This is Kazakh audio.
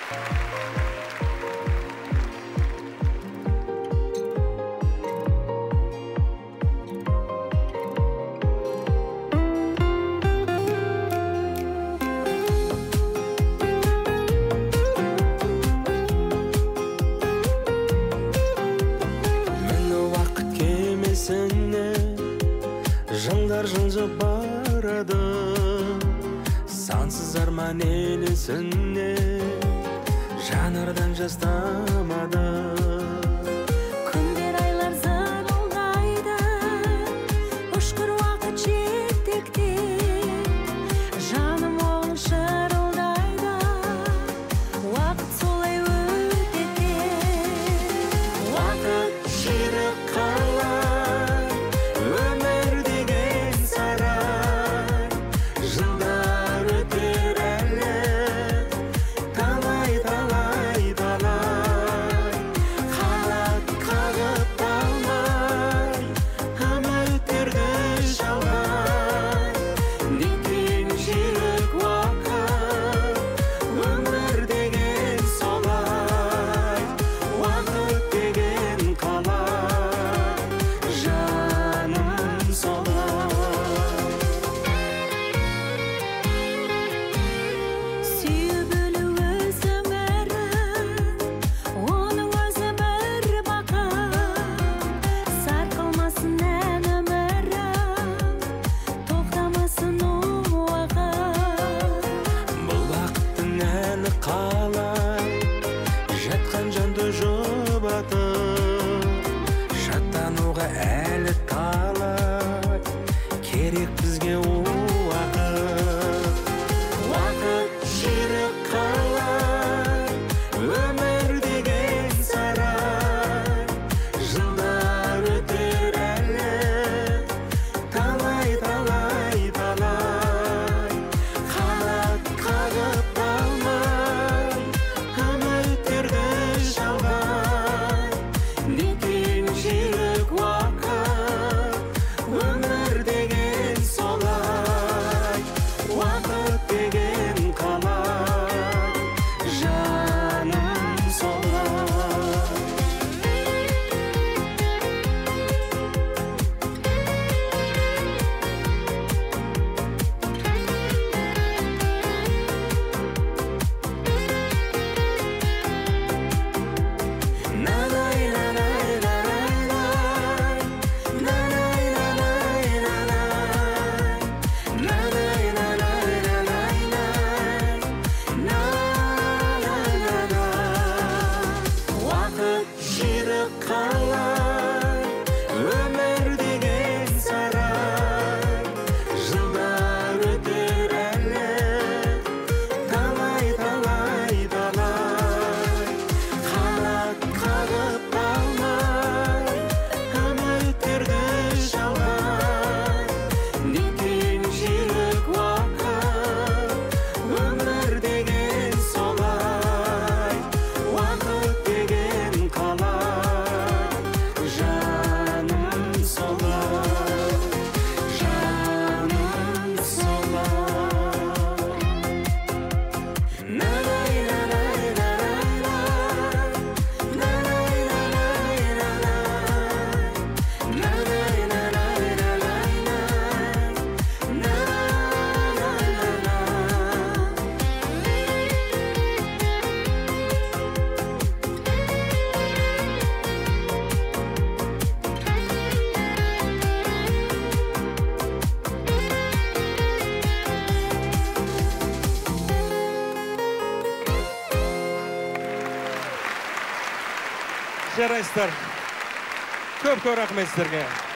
Жылдар жылжып барады, сансыз арман елесіне жанардан жас тамады. Күндер айлар зырылдайды, ұшқыр уақыт жетекте, жаным оғын шырылдайды, уақыт солай өтеді. Уақыт ширық қалай, өмір деген сарай, жылдар өтер әлі, талай, талай, талай. Қанат қағып талмай, үміттерді жалғай, неткен жүйрік уақыт, өмір деген солай, уақыт деген қалай, жаным солай. Сүйіп өлу өз өмірін, оның өзі бір бақыт. Сарқылмасын ән өмірім, тоқтамасын уақыт. Бұл бақыттың әлі қалай, жатқан жанды жұбатып, шаттануға әлі талай, керек бізге уақыт. Уақыт ширық қалай, өмір деген сарай, жылдар өтер әлі, талай, талай, талай. Қанат қағып талмай, үміттерді жалғай, неткен жүйрік уақыт, өмір деген солай, уақыт деген қалай, жаным солай. Nanay, nanay, nanay, nanay. Nanay, nanay, nanay. Nanay, nanay, nanay, nanay. Nanay, nanay. Уақыт жүйрік қалай, өмір деген сарай, жылдар өтер әлі, талай, талай, талай. Қанат қағып талмай, үміттерді жалғай, неткен жүйрік уақыт, өмір деген солай, уақыт деген қалай, жаным солай, жаным солай. Nanay, nanay, nanay, nanay. Nanay, nanay, nanay. Nanay, nanay, nanay, nanay. Nanay, Жарайсыздар. Көп рахмет сіздерге.